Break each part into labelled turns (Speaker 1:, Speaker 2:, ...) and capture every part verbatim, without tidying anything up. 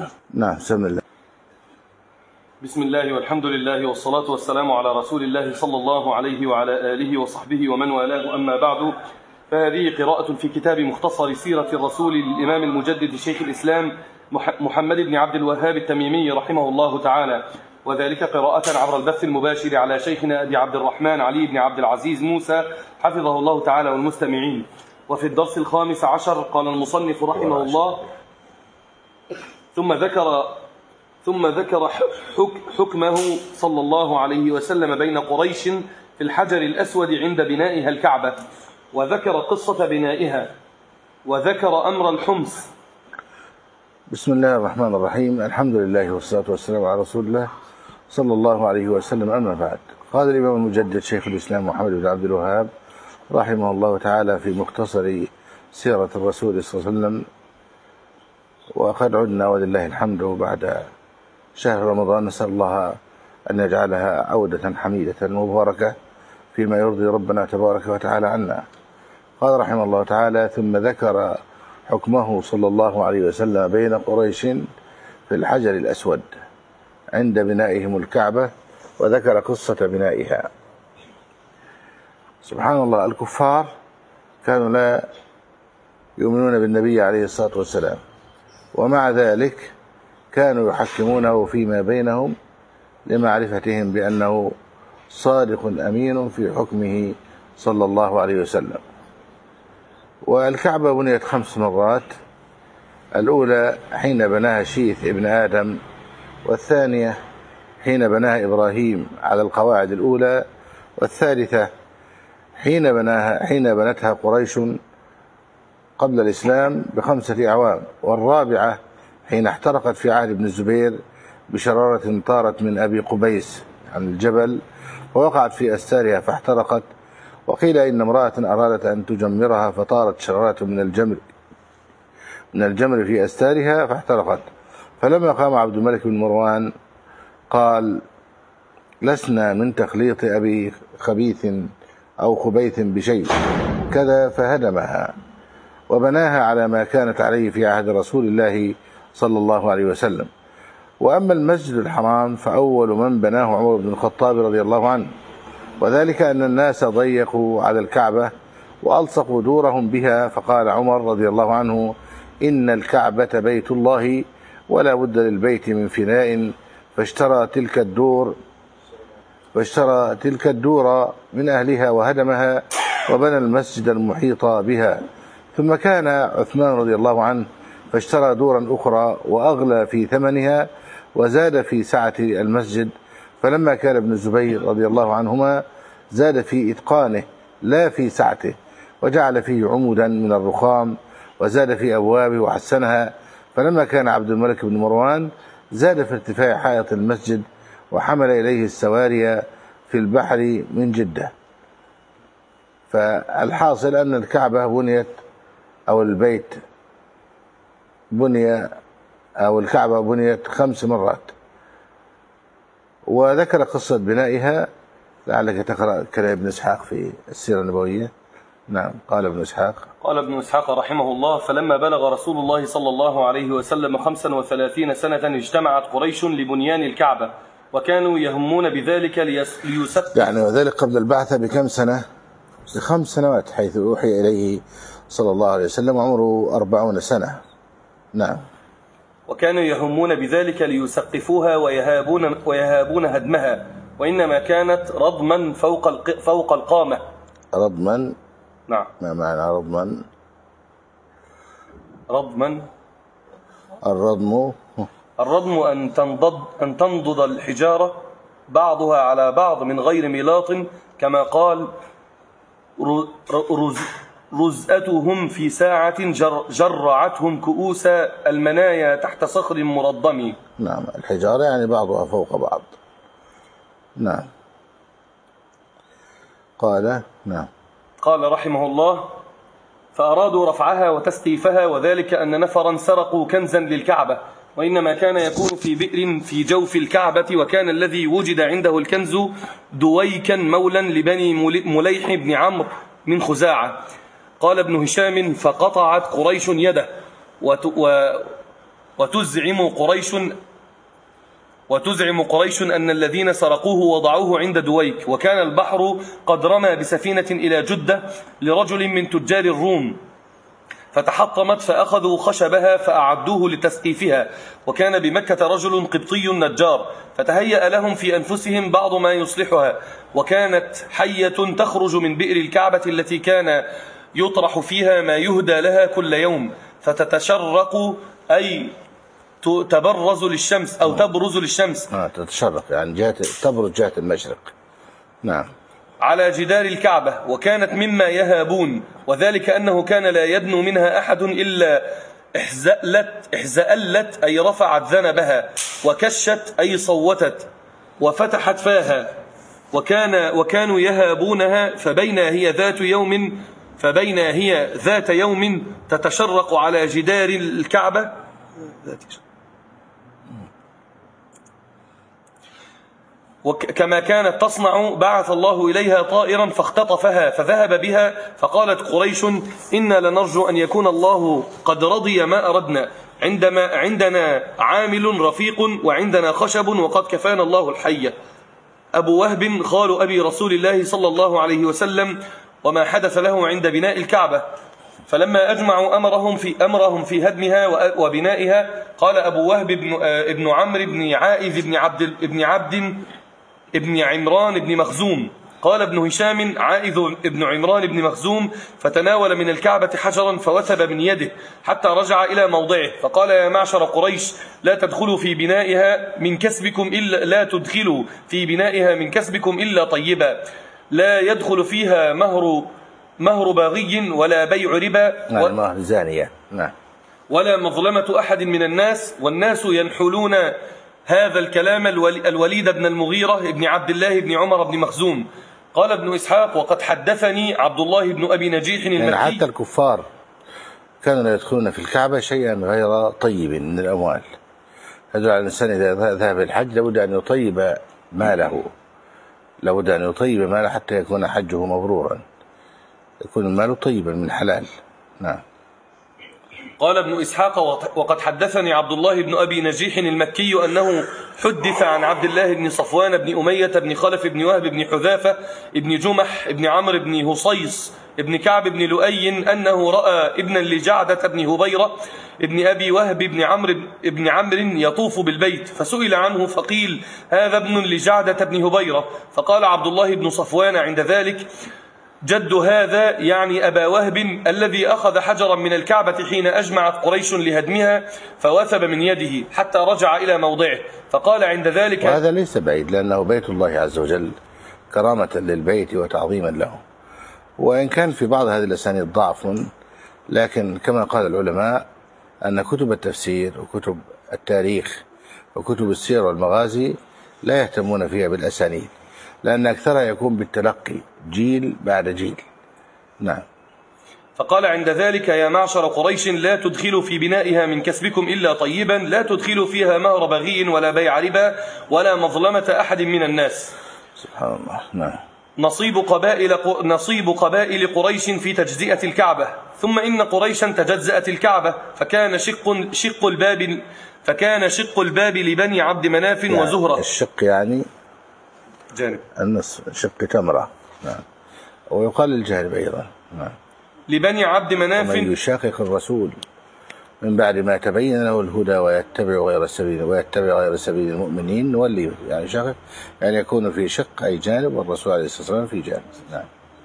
Speaker 1: نعم. بسم الله.
Speaker 2: بسم الله والحمد لله والصلاة والسلام على رسول الله صلى الله عليه وعلى آله وصحبه ومن والاه، أما بعد، فهذه قراءة في كتاب مختصر سيرة الرسول للإمام المجدد شيخ الإسلام محمد بن عبد الوهاب التميمي رحمه الله تعالى، وذلك قراءة عبر البث المباشر على شيخنا أبي عبد الرحمن علي بن عبد العزيز موسى حفظه الله تعالى والمستمعين. وفي الدرس الخامس عشر قال المصنف رحمه الله: ثم ذكر ثم ذكر حكمه صلى الله عليه وسلم بين قريش في الحجر الأسود عند بنائها الكعبة، وذكر قصة بنائها، وذكر أمر الحمص.
Speaker 1: بسم الله الرحمن الرحيم. الحمد لله والصلاة والسلام على رسول الله صلى الله عليه وسلم، أما بعد. قال الإمام المجدد شيخ الإسلام محمد بن عبد الوهاب رحمه الله تعالى في مختصر سيرة الرسول صلى الله عليه وسلم: وقد عدنا ولله الحمد بعد شهر رمضان، نسأل الله أن يجعلها عودة حميدة مباركة فيما يرضي ربنا تبارك وتعالى عنا. قال رحمه الله تعالى: ثم ذكر حكمه صلى الله عليه وسلم بين قريش في الحجر الأسود عند بنائهم الكعبة، وذكر قصة بنائها. سبحان الله، الكفار كانوا لا يؤمنون بالنبي عليه الصلاة والسلام، ومع ذلك كانوا يحكمونه فيما بينهم لمعرفتهم بأنه صادق أمين في حكمه صلى الله عليه وسلم. والكعبة بنيت خمس مرات: الأولى حين بناها شيث ابن آدم، والثانية حين بناها إبراهيم على القواعد الأولى، والثالثة حين بناها حين بنتها قريش قبل الإسلام بخمسة أعوام، والرابعة حين احترقت في عهد ابن الزبير بشرارة طارت من أبي قبيس عن الجبل ووقعت في أستارها فاحترقت. وقيل إن امرأة أرادت أن تجمرها فطارت شرارة من الجمر من الجمر في أستارها فاحترقت. فلما قام عبد الملك بن مروان قال: لسنا من تخليط أبي خبيث أو خبيث بشيء كذا، فهدمها وبناها على ما كانت عليه في عهد رسول الله صلى الله عليه وسلم. وأما المسجد الحرام فأول من بناه عمر بن الخطاب رضي الله عنه، وذلك أن الناس ضيقوا على الكعبة وألصقوا دورهم بها، فقال عمر رضي الله عنه: إن الكعبة بيت الله ولا بد للبيت من فناء، فاشترى تلك الدور فاشترى تلك الدور من أهلها وهدمها وبنى المسجد المحيط بها. ثم كان عثمان رضي الله عنه فاشترى دورا أخرى وأغلى في ثمنها وزاد في سعة المسجد. فلما كان ابن الزبير رضي الله عنهما زاد في إتقانه لا في سعته، وجعل فيه عمودا من الرخام وزاد في أبوابه وحسنها. فلما كان عبد الملك بن مروان زاد في ارتفاع حائط المسجد وحمل إليه السواري في البحر من جدة. فالحاصل أن الكعبة بنيت أو البيت بني أو الكعبة بنيت خمس مرات. وذكر قصة بنائها، لعلك تقرأ كلام ابن إسحاق في السيرة النبوية. نعم. قال ابن إسحاق
Speaker 2: قال ابن إسحاق رحمه الله: فلما بلغ رسول الله صلى الله عليه وسلم خمسا وثلاثين سنة اجتمعت قريش لبنيان الكعبة، وكانوا يهمون بذلك ليسقط
Speaker 1: يعني وذلك قبل البعثة بكم سنة؟ بخمس سنوات، حيث أوحي إليه صلى الله عليه وسلم عمره أربعون سنة. نعم.
Speaker 2: وكانوا يهمون بذلك ليسقفوها ويهابون, ويهابون هدمها، وإنما كانت رضما فوق فوق القامة.
Speaker 1: رضما؟
Speaker 2: نعم.
Speaker 1: ما معنى رضما؟
Speaker 2: رضما
Speaker 1: الرضم
Speaker 2: الرضم أن تنضد أن تنضد الحجارة بعضها على بعض من غير ملاط، كما قال: رز رزأتهم في ساعة جر جرعتهم كؤوس المنايا تحت صخر مرضم.
Speaker 1: نعم. الحجارة يعني بعضها فوق بعض. نعم. قال نعم
Speaker 2: قال رحمه الله: فأرادوا رفعها وتسقيفها، وذلك أن نفرا سرقوا كنزا للكعبة، وإنما كان يكون في بئر في جوف الكعبة، وكان الذي وجد عنده الكنز دويكا مولا لبني مليح بن عمرو من خزاعة. قال ابن هشام: فقطعت قريش يده وتزعم قريش وتزعم قريش أن الذين سرقوه وضعوه عند دويك، وكان البحر قد رمى بسفينة إلى جدة لرجل من تجار الروم فتحطمت، فأخذوا خشبها فأعدوه لتسقيفها، وكان بمكة رجل قبطي نجار فتهيأ لهم في أنفسهم بعض ما يصلحها، وكانت حية تخرج من بئر الكعبة التي كان يطرح فيها ما يهدى لها كل يوم، فتتشرق أي تبرز للشمس أو تبرز للشمس
Speaker 1: آه تتشرق يعني جهة تبرز جهة المشرق. نعم.
Speaker 2: على جدار الكعبة، وكانت مما يهابون، وذلك أنه كان لا يدنو منها أحد إلا احزألت, احزألت أي رفعت ذنبها، وكشت أي صوتت، وفتحت فاها، وكان وكانوا يهابونها، فبين هي ذات يوم فبين هي ذات يوم تتشرق على جدار الكعبة وكما كانت تصنع بعث الله إليها طائرا فاختطفها فذهب بها، فقالت قريش إنا لنرجو أن يكون الله قد رضي ما أردنا، عندما عندنا عامل رفيق وعندنا خشب وقد كفانا الله الحية. أبو وهب خال أبي رسول الله صلى الله عليه وسلم وما حدث له عند بناء الكعبة، فلما أجمعوا أمرهم في أمرهم في هدمها وبنائها، قال أبو وهب ابن ابن عمرو بن عائذ ابن عبد ابن عبد ابن عمران بن مخزوم، قال ابن هشام عائذ ابن عمران بن مخزوم، فتناول من الكعبة حجرا فوثب من يده حتى رجع إلى موضعه، فقال يا معشر قريش لا تدخلوا في بنائها من كسبكم إلا لا تدخلوا في بنائها من كسبكم إلا طيبا، لا يدخل فيها مهر مهر باغي ولا بيع ربا
Speaker 1: و... مهر زانية نعم،
Speaker 2: ولا مظلمة أحد من الناس، والناس ينحلون هذا الكلام الوليد بن المغيرة ابن عبد الله بن عمر بن مخزوم. قال ابن إسحاق وقد حدثني عبد الله بن أبي نجيح المكي،
Speaker 1: يعني حتى الكفار كانوا لا يدخلون في الكعبة شيئا غير طيب من الأموال. يدل على الإنسان إذا ذهب الحج لابد أن يطيب ماله، لابد أن يطيب ماله حتى يكون حجه مبرورا، يكون المال طيبا من حلال. نعم.
Speaker 2: قال ابن إسحاق وقد حدثني عبد الله بن أبي نجيح المكي أنه حدث عن عبد الله بن صفوان بن أمية بن خلف بن وهب بن حذافة بن جمح بن عمرو بن هصيص بن كعب بن لؤي أنه رأى ابنا لجعدة بن هبيرة ابن أبي وهب بن عمرو بن عمرو يطوف بالبيت، فسئل عنه فقيل هذا ابن لجعدة بن هبيرة، فقال عبد الله بن صفوان عند ذلك جد هذا يعني أبا وهب الذي أخذ حجرا من الكعبة حين أجمعت قريش لهدمها فوثب من يده حتى رجع إلى موضعه، فقال عند ذلك
Speaker 1: وهذا ليس بعيد لأنه بيت الله عز وجل كرامة للبيت وتعظيما له، وإن كان في بعض هذه الأسانيد ضعف، لكن كما قال العلماء أن كتب التفسير وكتب التاريخ وكتب السير والمغازي لا يهتمون فيها بالأسانيد، لأن أكثرها يكون بالتلقي جيل بعد جيل. نعم.
Speaker 2: فقال عند ذلك يا معشر قريش لا تدخلوا في بنائها من كسبكم إلا طيبا، لا تدخلوا فيها مهر بغي ولا بيع ربا ولا مظلمة أحد من الناس.
Speaker 1: سبحان الله. نعم.
Speaker 2: نصيب قبائل نصيب قبائل قريش في تجزئة الكعبة. ثم إن قريشا تجزأت الكعبة، فكان شق شق الباب فكان شق الباب لبني عبد مناف
Speaker 1: يعني
Speaker 2: وزهرة.
Speaker 1: الشق يعني
Speaker 2: جانب
Speaker 1: النصف، شق تمرة. نعم. ويقال الجانب أيضا. نعم.
Speaker 2: لبني عبد مناف.
Speaker 1: ومن يشاقق الرسول من بعد ما تبين له الهدى ويتبع غير سبيل ويتبع غير سبيل المؤمنين نوليه، يعني شاقق يعني يكون في شق أي جانب والرسول عليه الصلاة والسلام في جانب. نعم.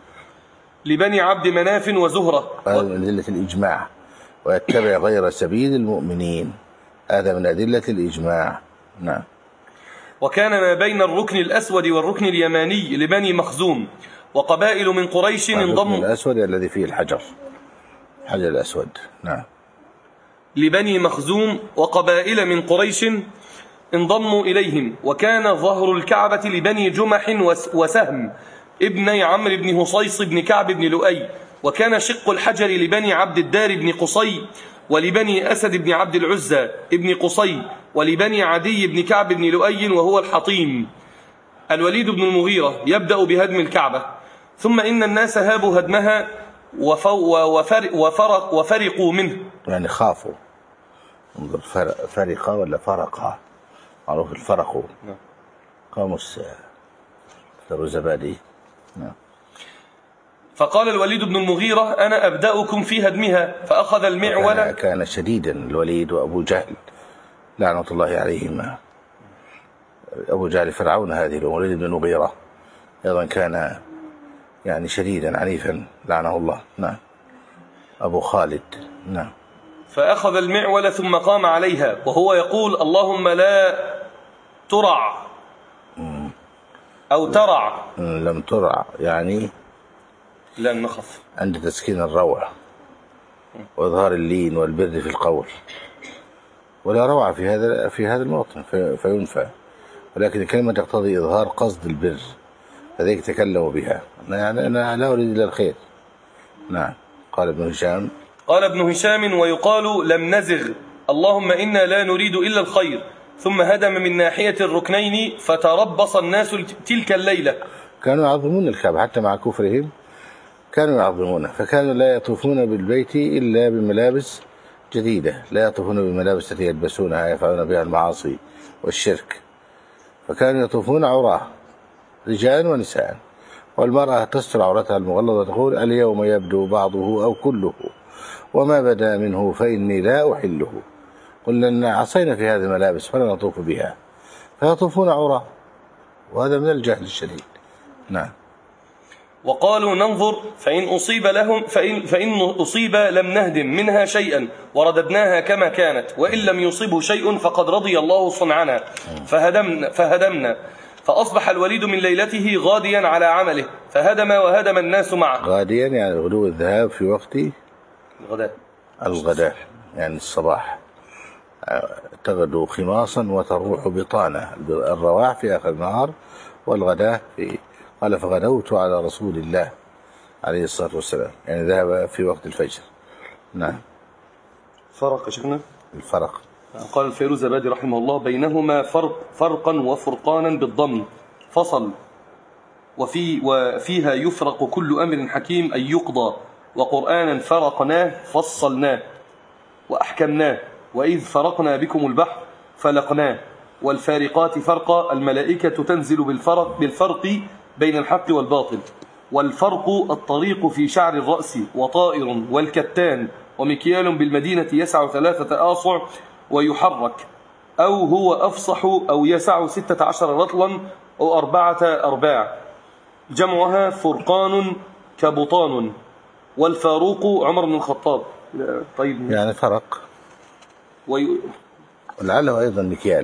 Speaker 2: لبني عبد مناف وزهرة.
Speaker 1: هذا من أدلة الإجماع، ويتبع غير سبيل المؤمنين هذا من أدلة الإجماع. نعم.
Speaker 2: وكان ما بين الركن الأسود والركن اليماني لبني مخزوم، وقبائل من قريش انضموا.
Speaker 1: الركن الأسود الذي فيه الحجر، الحجر الأسود. نعم.
Speaker 2: لبني مخزوم وقبائل من قريش انضموا إليهم، وكان ظهر الكعبة لبني جمح وسهم ابني عمرو بن هصيص بن كعب بن لؤي، وكان شق الحجر لبني عبد الدار بن قصي ولبني أسد بن عبد العزى بن قصي ولبني عدي بن كعب بن لؤي وهو الحطيم. الوليد بن المغيرة يبدأ بهدم الكعبة، ثم إن الناس هابوا هدمها وفرق وفرقوا منه،
Speaker 1: يعني خافوا انظر فرق فرقة ولا فرقة، معروف الفرق.
Speaker 2: نعم.
Speaker 1: قاموس الزبادي. نعم.
Speaker 2: فقال الوليد بن المغيرة أنا أبدأكم في هدمها، فأخذ المعول.
Speaker 1: كان, كان شديدا الوليد وأبو جهل لعنة الله عليهما. أبو جهل فرعون هذه، الوليد بن المغيرة أيضا كان يعني شديدا عنيفا لعنه الله. نعم. أبو خالد. نعم.
Speaker 2: فأخذ المعول ثم قام عليها وهو يقول اللهم لا ترع أو ترع.
Speaker 1: لم ترع يعني
Speaker 2: لن نخف
Speaker 1: عند تسكين الروع وإظهار اللين والبر في القول، ولا روعة في هذا في هذا الموطن فينفى، ولكن الكلمة تقتضي إظهار قصد البر، فذلك تكلموا بها. يعني أنا لا أريد إلا الخير. نعم. قال ابن هشام
Speaker 2: قال ابن هشام ويقال لم نزغ اللهم إنا لا نريد إلا الخير، ثم هدم من ناحية الركنين فتربص الناس تلك الليلة.
Speaker 1: كانوا يعظمون الكعبة حتى مع كفرهم، كانوا يعظمونه، فكانوا لا يطوفون بالبيت إلا بملابس جديدة، لا يطوفون بالملابس التي يلبسونها يفعلون بها المعاصي والشرك، فكانوا يطوفون عراه رجال ونساء، والمرأة تستر عورتها المغلظة تقول اليوم يبدو بعضه أو كله وما بدا منه فإني لا أحله، قلنا أن عصينا في هذه الملابس فلا نطوف بها، فيطوفون عراه، وهذا من الجهل الشديد. نعم.
Speaker 2: وقالوا ننظر فإن أصيب لهم فإن, فإن أصيب لم نهدم منها شيئا ورددناها كما كانت، وإن لم يصيبه شيء فقد رضي الله صنعنا فهدمنا, فهدمنا فأصبح الوليد من ليلته غاديا على عمله فهدم وهدم الناس معه.
Speaker 1: غاديا يعني غدو الذهاب في وقت
Speaker 2: الغداء،
Speaker 1: الغداء يعني الصباح، تغدو خماصا وتروح بطانة، الرواح في آخر النهار والغداء في، قال فغدوت على رسول الله عليه الصلاة والسلام، يعني ذهب في وقت الفجر. نعم.
Speaker 2: فرق شيخنا
Speaker 1: الفرق.
Speaker 2: قال الفيروزابادي رحمه الله بينهما فرق فرقا وفرقانا بالضم فصل، وفي وفيها يفرق كل أمر حكيم أن يقضى، وقرآنا فرقناه فصلناه وأحكمناه، وإذ فرقنا بكم البحر فلقناه، والفارقات فرقا الملائكة تنزل بالفرق, بالفرق بين الحق والباطل، والفرق الطريق في شعر الرأس وطائر والكتان ومكيال بالمدينة يسع ثلاثة آصع ويحرك، أو هو أفصح أو يسع ستة عشر رطلا أو أربعة أرباع، جمعها فرقان كبطان، والفاروق عمر بن الخطاب. طيب
Speaker 1: يعني فرق
Speaker 2: وي...
Speaker 1: ولعله أيضا مكيال.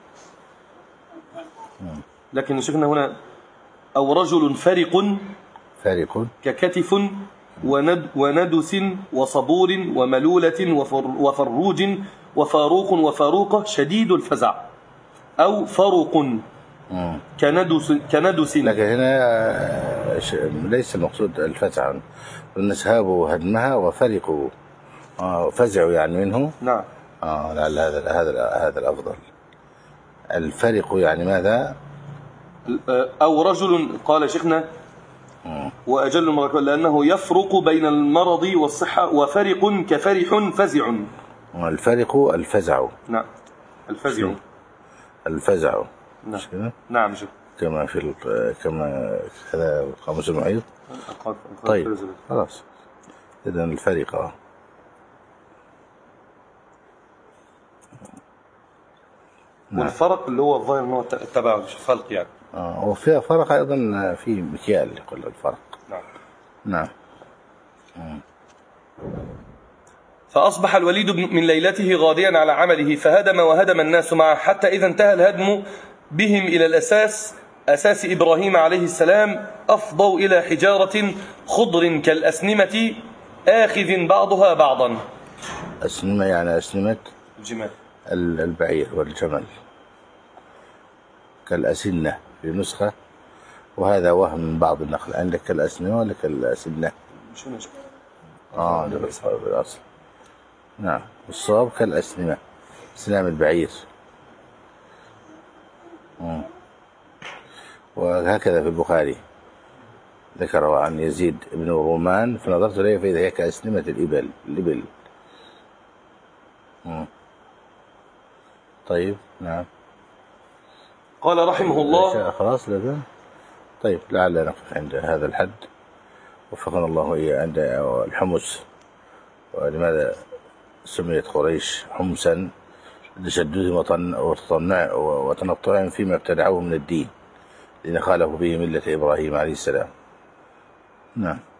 Speaker 2: لكن شيخنا هنا أو رجل فرق
Speaker 1: فارق
Speaker 2: ككتف وند وندس وصبور وملولة وفر وفروج وفاروق وفاروقة شديد الفزع، أو فروق كندس كندس.
Speaker 1: لكن هنا ليس المقصود الفزع، النسهاب هدمها وفرقوا فزعوا يعني منه.
Speaker 2: نعم.
Speaker 1: آه لعل هذا هذا هذا الأفضل. الفرق يعني ماذا؟
Speaker 2: أو رجل قال شيخنا وأجل المركب لأنه يفرق بين المرض والصحة، وفرق كفرح فزع.
Speaker 1: الفرق الفزع.
Speaker 2: نعم الفزع
Speaker 1: الفزع.
Speaker 2: نعم نعم شيخ.
Speaker 1: كما في كما هذا القاموس المعيط. طيب خلاص إذا الفرقة.
Speaker 2: والفرق اللي هو الظاهر انه التباعد فرق يعني.
Speaker 1: اه وفيها فرق ايضا في مكيال يقول الفرق.
Speaker 2: نعم.
Speaker 1: نعم. مم.
Speaker 2: فأصبح الوليد من ليلته غاديا على عمله فهدم وهدم الناس معه، حتى إذا انتهى الهدم بهم إلى الأساس أساس إبراهيم عليه السلام أفضوا إلى حجارة خضر كالأسنمة آخذ بعضها بعضا.
Speaker 1: أسنمة يعني أسنمة
Speaker 2: الجمال
Speaker 1: البعير والجمل، كالأسنة في نسخة، وهذا وهم من بعض النقل. عندك كالأسنمة ولا كالأسنة؟
Speaker 2: شو نجم؟
Speaker 1: آه ده بالأصل. نعم والصواب كالأسنمة، سنام البعير. مم. وهكذا في البخاري ذكره عن يزيد بن رومان فنظرت إليه فإذا هي كأسنمة الإبل الإبل. مم. طيب نعم.
Speaker 2: قال رحمه الله.
Speaker 1: خلاص لذا. طيب لعل نقف عند هذا الحد، وفقنا الله وإياه. عند الحمص، ولماذا سميت قريش حمسا؟ لتشددهم وتنطعهم فيما ابتدعوه من الدين، لأن خالفوا به ملة إبراهيم عليه السلام. نعم.